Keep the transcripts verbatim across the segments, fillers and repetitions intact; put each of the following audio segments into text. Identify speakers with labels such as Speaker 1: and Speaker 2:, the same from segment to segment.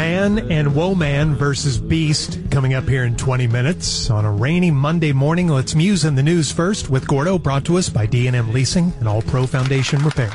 Speaker 1: Man and Woman versus Beast coming up here in twenty minutes on a rainy Monday morning. Let's muse in the news first with Gordo, brought to us by D and M Leasing and All Pro Foundation Repair.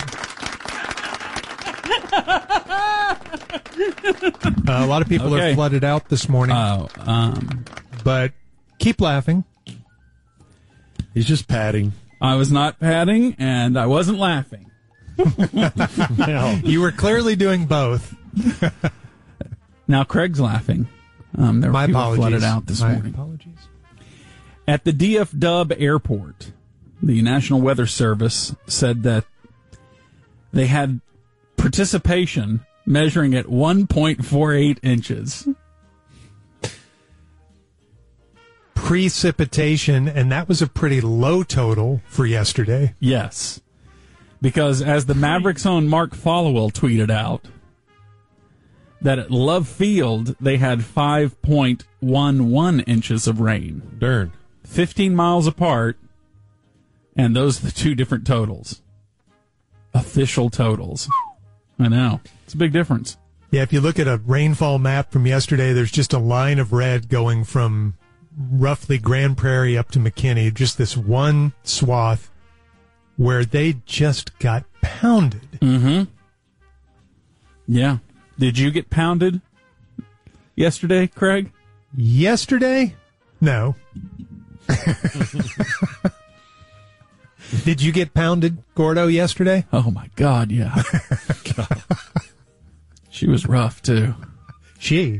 Speaker 1: Uh, a lot of people
Speaker 2: Okay.
Speaker 1: are flooded out this morning,
Speaker 2: Oh, um,
Speaker 1: but keep laughing.
Speaker 3: He's just patting.
Speaker 2: I was not patting, and I wasn't laughing.
Speaker 1: You were clearly doing both.
Speaker 2: Now Craig's laughing. Um, there were
Speaker 1: My
Speaker 2: people
Speaker 1: apologies.
Speaker 2: flooded out this
Speaker 1: My
Speaker 2: morning.
Speaker 1: apologies.
Speaker 2: At the D F Dub Airport, the National Weather Service said that they had participation measuring at one point four eight inches.
Speaker 1: Precipitation, and that was a pretty low total for yesterday.
Speaker 2: Yes. Because as the Mavericks' own Mark Followell tweeted out, that at Love Field, they had five point one one inches of rain.
Speaker 3: Darn.
Speaker 2: fifteen miles apart, and those are the two different totals. Official totals. I know. It's a big difference.
Speaker 1: Yeah, if you look at a rainfall map from yesterday, there's just a line of red going from roughly Grand Prairie up to McKinney, just this one swath where they just got pounded.
Speaker 2: Mm-hmm. Yeah. Did you get pounded yesterday, Craig?
Speaker 1: Yesterday? No. Did you get pounded, Gordo, yesterday?
Speaker 2: Oh, my God, yeah. God. She was rough, too.
Speaker 1: She.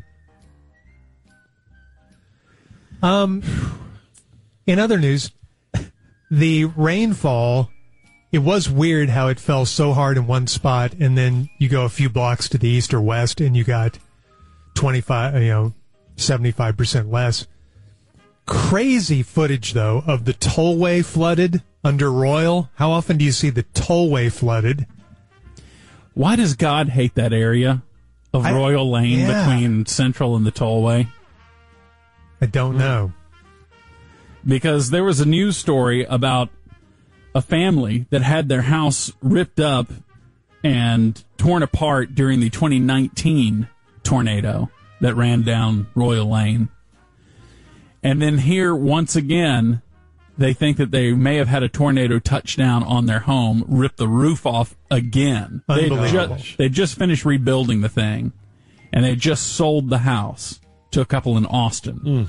Speaker 1: Um, in other news, the rainfall, it was weird how it fell so hard in one spot, and then you go a few blocks to the east or west, and you got twenty-five, you know, seventy-five percent less. Crazy footage, though, of the tollway flooded under Royal. How often do you see the tollway flooded?
Speaker 2: Why does God hate that area of
Speaker 1: I-
Speaker 2: Royal Lane
Speaker 1: yeah.
Speaker 2: between Central and the tollway?
Speaker 1: I don't know.
Speaker 2: Because there was a news story about a family that had their house ripped up and torn apart during the twenty nineteen tornado that ran down Royal Lane. And then here, once again, they think that they may have had a tornado touchdown on their home, rip the roof off again. They
Speaker 1: Unbelievable.
Speaker 2: just, they just finished rebuilding the thing, and they just sold the house to a couple in Austin.
Speaker 3: Mm.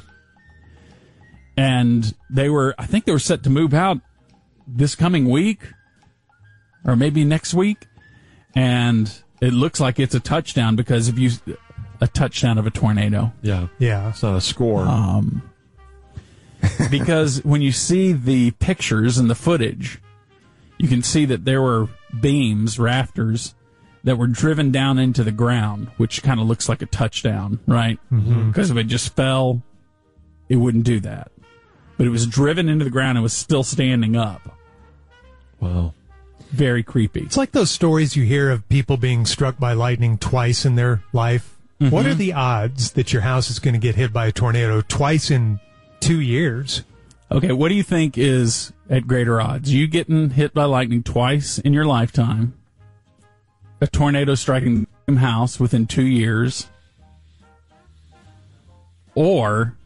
Speaker 2: And they were, I think they were set to move out this coming week, or maybe next week. And it looks like it's a touchdown because if you, a touchdown of a tornado.
Speaker 3: Yeah.
Speaker 1: Yeah.
Speaker 3: It's not a score.
Speaker 2: Um, because when you see the pictures and the footage, you can see that there were beams, rafters, that were driven down into the ground, which kind of looks like a touchdown, right?
Speaker 1: Mm-hmm.
Speaker 2: Because if it just fell, it wouldn't do that. But it was driven into the ground and was still standing up.
Speaker 3: Wow.
Speaker 2: Very creepy.
Speaker 1: It's like those stories you hear of people being struck by lightning twice in their life.
Speaker 2: Mm-hmm.
Speaker 1: What are the odds that your house is going to get hit by a tornado twice in two years?
Speaker 2: Okay, what do you think is at greater odds? You getting hit by lightning twice in your lifetime, a tornado striking the same house within two years, or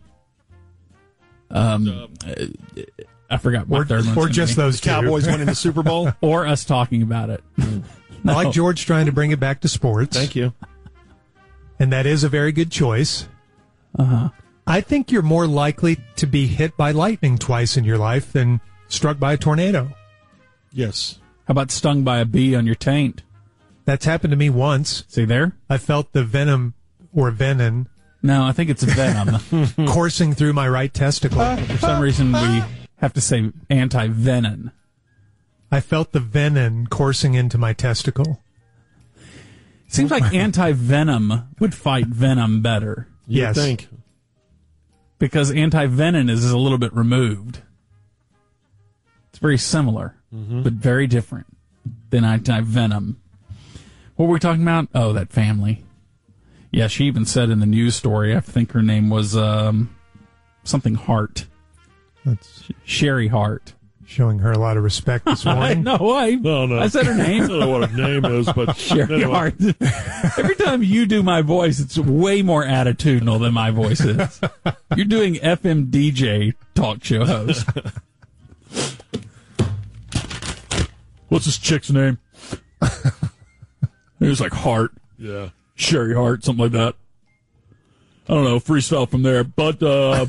Speaker 2: um, I forgot my
Speaker 1: Or,
Speaker 2: third one.
Speaker 1: or just those two.
Speaker 3: Cowboys winning the Super Bowl.
Speaker 2: or us talking about it.
Speaker 1: I like George trying to bring it back to sports.
Speaker 3: Thank you.
Speaker 1: And that is a very good choice.
Speaker 2: Uh-huh.
Speaker 1: I think you're more likely to be hit by lightning twice in your life than struck by a tornado.
Speaker 3: Yes.
Speaker 2: How about stung by a bee on your taint?
Speaker 1: That's happened to me once.
Speaker 2: See there?
Speaker 1: I felt the venom or venom
Speaker 2: No, I think it's venom.
Speaker 1: coursing through my right testicle.
Speaker 2: For some reason, we have to say anti-venom.
Speaker 1: I felt the venom coursing into my testicle.
Speaker 2: Seems like anti-venom would fight venom better.
Speaker 3: You
Speaker 1: Yes.
Speaker 3: think.
Speaker 2: Because anti-venom is a little bit removed. It's very similar,
Speaker 3: Mm-hmm.
Speaker 2: but very different than anti-venom. What were we talking about? Oh, that family. Yeah, she even said in the news story, I think her name was um, something Hart.
Speaker 1: That's
Speaker 2: Sherry Hart.
Speaker 1: Showing her a lot of respect this
Speaker 2: I
Speaker 1: morning.
Speaker 2: know. I,
Speaker 3: No, no.
Speaker 2: I said her
Speaker 3: I
Speaker 2: name.
Speaker 3: don't know what her name is, but
Speaker 2: Sherry
Speaker 3: anyway.
Speaker 2: Hart. Every time you do my voice, it's way more attitudinal than my voice is. You're doing F M D J talk show host. What's this chick's name? It was like Hart.
Speaker 3: Yeah.
Speaker 2: Sherry Hart, something like that. I don't know, freestyle from there. But uh,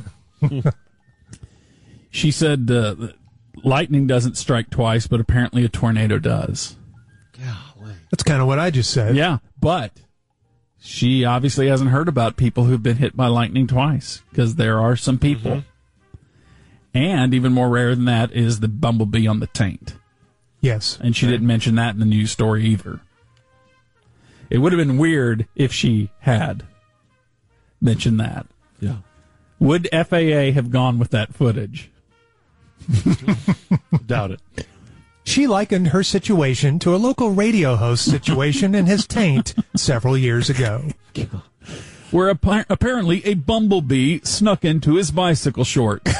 Speaker 2: she said uh, that lightning doesn't strike twice, but apparently a tornado does.
Speaker 3: Golly.
Speaker 1: That's kind of what I just said.
Speaker 2: Yeah, but she obviously hasn't heard about people who've been hit by lightning twice, because there are some people.
Speaker 3: Mm-hmm.
Speaker 2: And even more rare than that is the bumblebee on the taint.
Speaker 1: Yes.
Speaker 2: And she didn't mention that in the news story either. It would have been weird if she had mentioned that.
Speaker 3: Yeah.
Speaker 2: Would F A A have gone with that footage?
Speaker 3: Doubt it.
Speaker 1: She likened her situation to a local radio host situation in his taint several years ago.
Speaker 2: Where appa- apparently a bumblebee snuck into his bicycle shorts.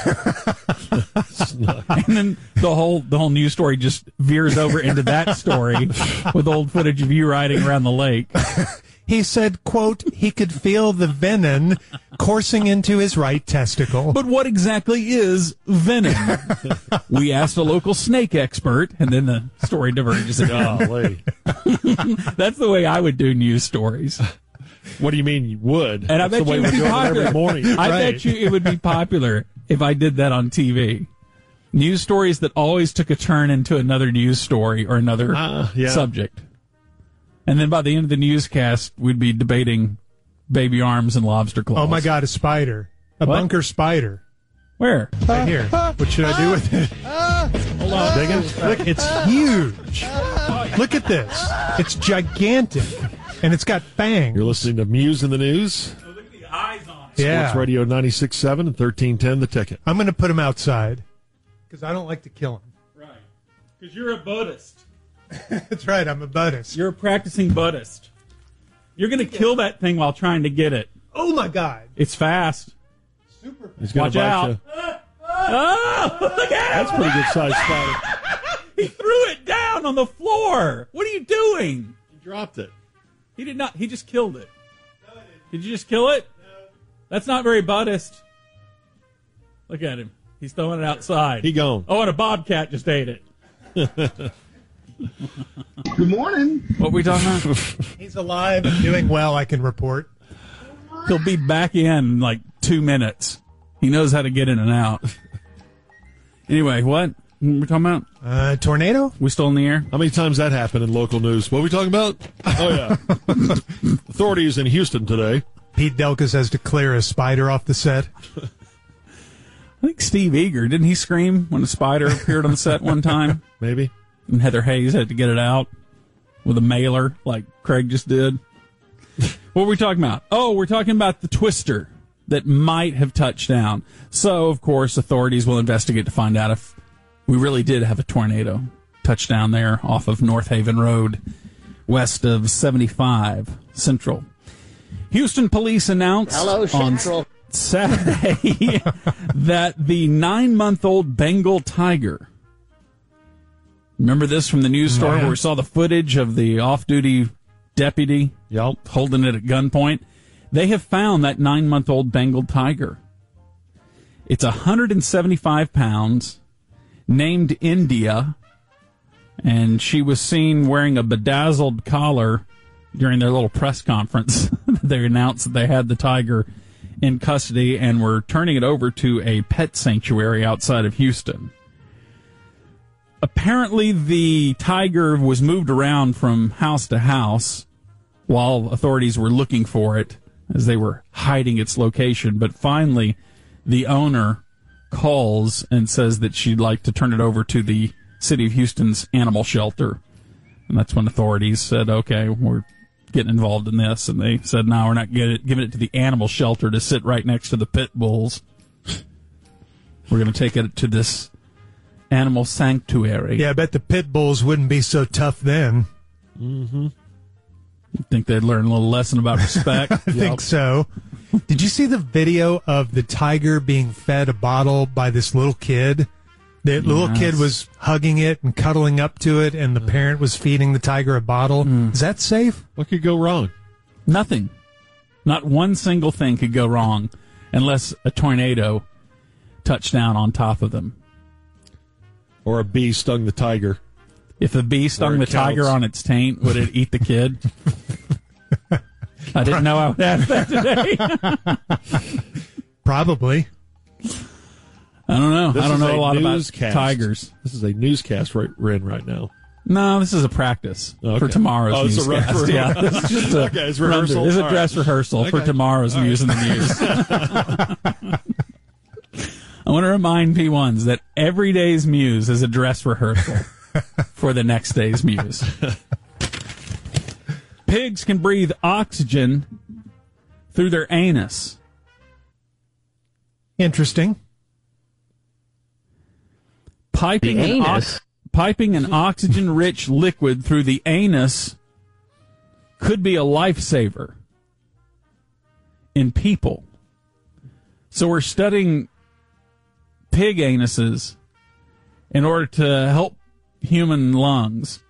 Speaker 2: And then the whole the whole news story just veers over into that story with old footage of you riding around the lake.
Speaker 1: He said, quote, he could feel the venom coursing into his right testicle.
Speaker 2: But what exactly is venom? We asked a local snake expert, and then the story diverges again.
Speaker 3: Golly.
Speaker 2: That's the way I would do news stories.
Speaker 3: What do you mean you would?
Speaker 2: And I
Speaker 3: That's
Speaker 2: bet
Speaker 3: the way
Speaker 2: you it would
Speaker 3: we
Speaker 2: be
Speaker 3: do it
Speaker 2: popular.
Speaker 3: every morning.
Speaker 2: I
Speaker 3: Right.
Speaker 2: bet you it would be popular if I did that on T V. News stories that always took a turn into another news story or another
Speaker 3: Uh, yeah.
Speaker 2: subject. And then by the end of the newscast, we'd be debating baby arms and lobster claws.
Speaker 1: Oh, my God, a spider. A
Speaker 2: What?
Speaker 1: bunker spider.
Speaker 2: Where?
Speaker 1: Right here. What should I do with it?
Speaker 2: Hold on.
Speaker 1: Digging? Look, it's huge. Look at this. It's gigantic. And it's got fangs.
Speaker 3: You're listening to Muse in the News.
Speaker 2: Look at the eyes on it.
Speaker 1: Yeah.
Speaker 3: Sports Radio ninety-six point seven and thirteen ten The Ticket.
Speaker 1: I'm going to put him outside because I don't like to kill him.
Speaker 2: Right. Because you're a Buddhist.
Speaker 1: That's right. I'm a Buddhist.
Speaker 2: You're a practicing Buddhist. You're going to kill that thing while trying to get it.
Speaker 1: Oh, my God.
Speaker 2: It's fast.
Speaker 1: Super.
Speaker 3: He's gonna
Speaker 2: Watch
Speaker 3: bite
Speaker 2: out.
Speaker 3: you.
Speaker 2: Oh, look at
Speaker 3: That's a pretty good sized spider.
Speaker 2: He threw it down on the floor. What are you doing?
Speaker 3: He dropped it.
Speaker 2: He did not. He just killed it. Did you just kill it? No. That's not very Buddhist. Look at him. He's throwing it outside.
Speaker 3: He gone.
Speaker 2: Oh, and a bobcat just ate it.
Speaker 4: Good morning.
Speaker 2: What were we talking about?
Speaker 1: He's alive and doing well, I can report.
Speaker 2: He'll be back in like two minutes. He knows how to get in and out. Anyway, what? What were we talking about?
Speaker 1: Uh, tornado?
Speaker 2: We still in the air?
Speaker 3: How many times that happened in local news? What are we talking about? Oh, yeah. Authorities in Houston today.
Speaker 1: Pete Delkus has to clear a spider off the set.
Speaker 2: I think Steve Eager, didn't he scream when a spider appeared on the set one time?
Speaker 3: Maybe.
Speaker 2: And Heather Hayes had to get it out with a mailer like Craig just did. What were we talking about? Oh, we're talking about the twister that might have touched down. So, of course, authorities will investigate to find out if we really did have a tornado touch down there off of North Haven Road, west of seventy-five Central. Houston police announced
Speaker 4: Hello,
Speaker 2: on
Speaker 4: Central.
Speaker 2: Saturday that the nine-month-old Bengal tiger. Remember this from the news story
Speaker 1: Yeah.
Speaker 2: where we saw the footage of the off-duty deputy
Speaker 3: Yep.
Speaker 2: holding it at gunpoint? They have found that nine-month-old Bengal tiger. It's one hundred seventy-five pounds, named India, and she was seen wearing a bedazzled collar during their little press conference. They announced that they had the tiger in custody and were turning it over to a pet sanctuary outside of Houston. Apparently, the tiger was moved around from house to house while authorities were looking for it as they were hiding its location. But finally, the owner calls and says that she'd like to turn it over to the city of Houston's animal shelter. And that's when authorities said, okay, we're getting involved in this. And they said, no, we're not get it, giving it to the animal shelter to sit right next to the pit bulls. We're going to take it to this animal sanctuary.
Speaker 1: Yeah, I bet the pit bulls wouldn't be so tough then.
Speaker 2: You think they'd learn a little lesson about respect?
Speaker 1: I think so. Did you see the video of the tiger being fed a bottle by this little kid The little
Speaker 2: Yes.
Speaker 1: kid was hugging it and cuddling up to it, and the parent was feeding the tiger a bottle.
Speaker 2: Mm.
Speaker 1: Is that safe?
Speaker 3: What could go wrong?
Speaker 2: Nothing. Not one single thing could go wrong unless a tornado touched down on top of them.
Speaker 3: Or a bee stung the tiger.
Speaker 2: If a bee stung
Speaker 3: Or
Speaker 2: the
Speaker 3: it
Speaker 2: tiger
Speaker 3: counts.
Speaker 2: on its taint, would it eat the kid? I didn't know I would ask that today.
Speaker 1: Probably.
Speaker 2: I don't know.
Speaker 3: This
Speaker 2: I don't
Speaker 3: is
Speaker 2: know a lot about
Speaker 3: newscast.
Speaker 2: tigers.
Speaker 3: This is a newscast right, we're in right now.
Speaker 2: No, this is a practice
Speaker 3: Okay.
Speaker 2: for tomorrow's
Speaker 3: Oh, it's a
Speaker 2: newscast.
Speaker 3: re-
Speaker 2: yeah, this is just a
Speaker 3: Okay, it's
Speaker 2: run-through.
Speaker 3: rehearsal.
Speaker 2: This is a
Speaker 3: All
Speaker 2: dress
Speaker 3: right.
Speaker 2: rehearsal for
Speaker 3: Okay.
Speaker 2: tomorrow's
Speaker 3: All
Speaker 2: news in the news. I want to remind P ones that every day's Muse is a dress rehearsal for the next day's Muse. Pigs can breathe oxygen through their anus.
Speaker 1: Interesting.
Speaker 2: Piping
Speaker 4: The
Speaker 2: an,
Speaker 4: anus?
Speaker 2: ox- piping an oxygen-rich liquid through the anus could be a lifesaver in people. So we're studying pig anuses in order to help human lungs.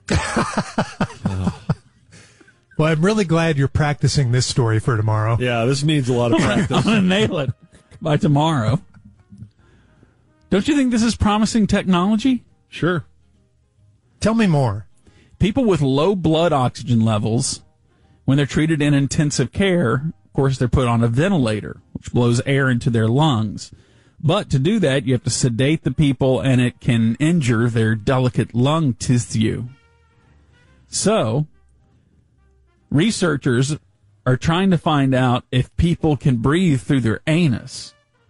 Speaker 1: Well, I'm really glad you're practicing this story for tomorrow.
Speaker 3: Yeah, this needs a lot of
Speaker 2: I'm
Speaker 3: practice.
Speaker 2: going to nail it by tomorrow. Don't you think this is promising technology?
Speaker 3: Sure.
Speaker 1: Tell me more.
Speaker 2: People with low blood oxygen levels, when they're treated in intensive care, of course, they're put on a ventilator, which blows air into their lungs. But to do that, you have to sedate the people, and it can injure their delicate lung tissue. So, researchers are trying to find out if people can breathe through their anus.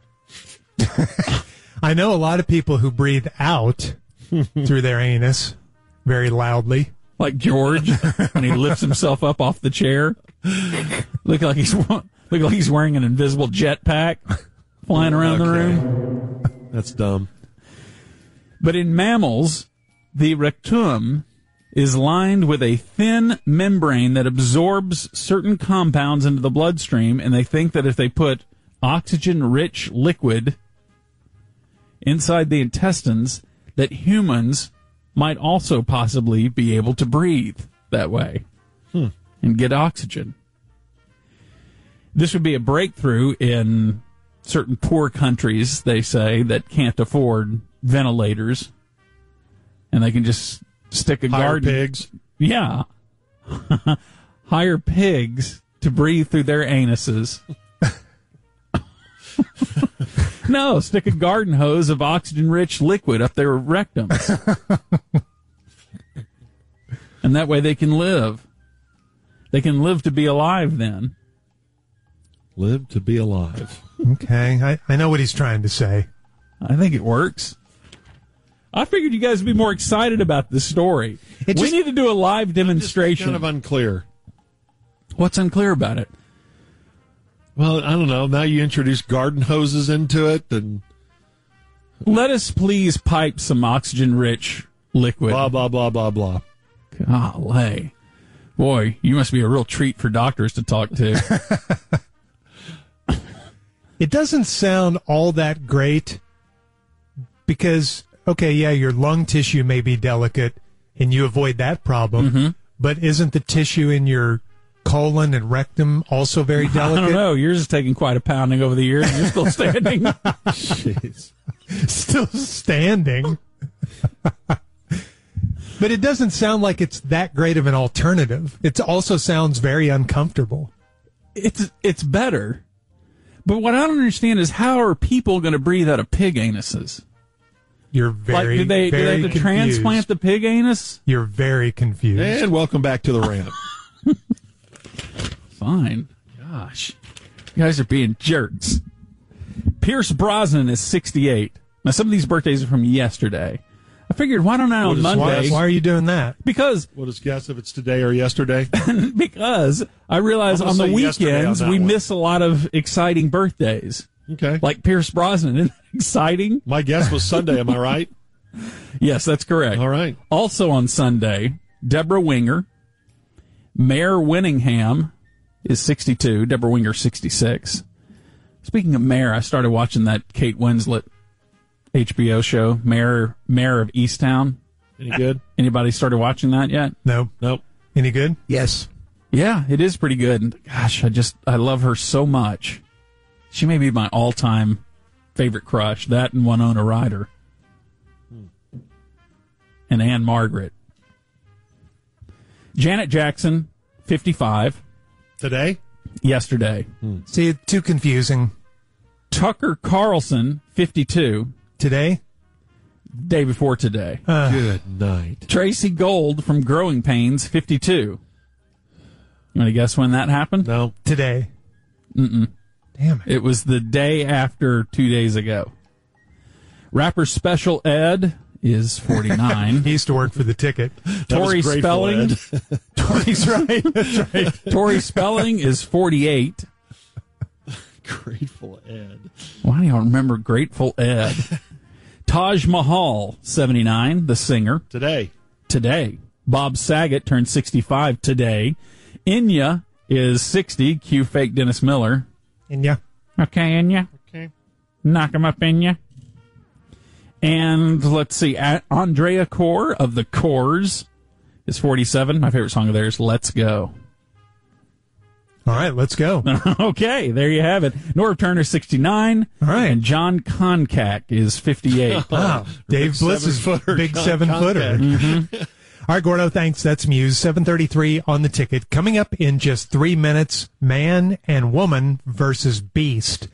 Speaker 1: I know a lot of people who breathe out through their anus very loudly.
Speaker 2: Like George, when he lifts himself up off the chair. Look like he's look like he's wearing an invisible jetpack flying around the
Speaker 3: Okay.
Speaker 2: room.
Speaker 3: That's dumb.
Speaker 2: But in mammals, the rectum is lined with a thin membrane that absorbs certain compounds into the bloodstream, and they think that if they put oxygen-rich liquid inside the intestines, that humans might also possibly be able to breathe that way
Speaker 3: Hmm.
Speaker 2: and get oxygen. This would be a breakthrough in certain poor countries, they say, that can't afford ventilators, and they can just stick a
Speaker 3: Hire
Speaker 2: garden.
Speaker 3: pigs.
Speaker 2: Yeah. Hire pigs to breathe through their anuses. No, stick a garden hose of oxygen-rich liquid up their rectums. And that way they can live. They can live to be alive then.
Speaker 3: Live to be alive.
Speaker 1: Okay, I, I know what he's trying to say.
Speaker 2: I think it works. I figured you guys would be more excited about this story.
Speaker 1: It just-
Speaker 2: we need to do a live demonstration.
Speaker 3: Kind of unclear.
Speaker 2: What's unclear about it?
Speaker 3: Well, I don't know. Now you introduce garden hoses into it, and
Speaker 2: Let us please pipe some oxygen-rich liquid.
Speaker 3: blah, blah, blah, blah, blah.
Speaker 2: Golly. Boy, you must be a real treat for doctors to talk to.
Speaker 1: It doesn't sound all that great because, okay, yeah, your lung tissue may be delicate and you avoid that problem,
Speaker 2: Mm-hmm.
Speaker 1: but isn't the tissue in your colon and rectum also very
Speaker 2: I
Speaker 1: delicate?
Speaker 2: don't know. Yours is taking quite a pounding over the years, and you're still standing.
Speaker 3: Jeez.
Speaker 1: Still standing. But it doesn't sound like it's that great of an alternative. It also sounds very uncomfortable.
Speaker 2: It's it's better. But what I don't understand is how are people going to breathe out of pig anuses?
Speaker 1: You're very,
Speaker 2: like, do they, do
Speaker 1: very
Speaker 2: they have to
Speaker 1: confused.
Speaker 2: transplant the pig anus?
Speaker 1: You're very confused.
Speaker 3: And welcome back to the rant.
Speaker 2: Fine. Gosh. You guys are being jerks. Pierce Brosnan is sixty-eight. Now, some of these birthdays are from yesterday. I figured, why don't I
Speaker 3: What
Speaker 2: on
Speaker 3: is-
Speaker 1: why,
Speaker 2: Monday?
Speaker 1: why are you doing that?
Speaker 2: Because
Speaker 3: What is guess if it's today or yesterday?
Speaker 2: because I realize
Speaker 3: I'm
Speaker 2: on
Speaker 3: gonna
Speaker 2: the
Speaker 3: say yesterday on
Speaker 2: weekends
Speaker 3: that
Speaker 2: we
Speaker 3: one.
Speaker 2: miss a lot of exciting birthdays.
Speaker 3: Okay.
Speaker 2: Like Pierce Brosnan. Isn't that exciting?
Speaker 3: My guess was Sunday, am I right?
Speaker 2: Yes, that's correct.
Speaker 3: All right.
Speaker 2: Also on Sunday, Deborah Winger, Mayor Winningham is sixty-two, Deborah Winger sixty-six. Speaking of Mayor, I started watching that Kate Winslet H B O show, Mayor Mayor of Easttown.
Speaker 3: Any good?
Speaker 2: Anybody started watching that yet?
Speaker 1: No.
Speaker 3: Nope.
Speaker 1: Any good?
Speaker 4: Yes.
Speaker 2: Yeah, it is pretty good. Gosh, I just, I love her so much. She may be my all-time favorite crush. That and Winona Ryder. Hmm. And Anne Margaret. Janet Jackson, fifty-five.
Speaker 3: Today?
Speaker 2: Yesterday.
Speaker 3: Hmm.
Speaker 1: See, too confusing.
Speaker 2: Tucker Carlson, fifty-two.
Speaker 1: Today?
Speaker 2: Day before today.
Speaker 1: Uh,
Speaker 3: Good night.
Speaker 2: Tracy Gold from Growing Pains, fifty-two. You want to guess when that happened?
Speaker 3: No.
Speaker 1: Today.
Speaker 2: Mm-mm.
Speaker 1: Damn it.
Speaker 2: It was the day after two days ago. Rapper Special Ed is forty-nine.
Speaker 1: He used to work for the Ticket.
Speaker 2: Tori Spelling.
Speaker 1: Tori's right. That's right.
Speaker 2: Tori Spelling is forty-eight.
Speaker 3: Grateful Ed.
Speaker 2: Why do you remember Grateful Ed? Taj Mahal, seventy-nine, the singer.
Speaker 3: Today.
Speaker 2: Today. Bob Saget turned sixty-five today. Enya is sixty. Cue fake Dennis Miller.
Speaker 1: Enya.
Speaker 2: Okay, Enya.
Speaker 3: Okay.
Speaker 2: Knock him up, Enya. And let's see, Andrea Corr of the Corrs is forty-seven. My favorite song of theirs, Let's Go.
Speaker 1: All right, let's go.
Speaker 2: Okay, there you have it. Norv Turner, sixty-nine.
Speaker 1: All right.
Speaker 2: And John Koncak is fifty-eight.
Speaker 1: Wow. Dave Bliss's
Speaker 3: seven-footer,
Speaker 1: big
Speaker 3: Con-
Speaker 1: seven-footer.
Speaker 2: Mm-hmm.
Speaker 1: All right, Gordo, thanks. That's Muse. seven thirty-three on the Ticket. Coming up in just three minutes, Man and Woman versus Beast.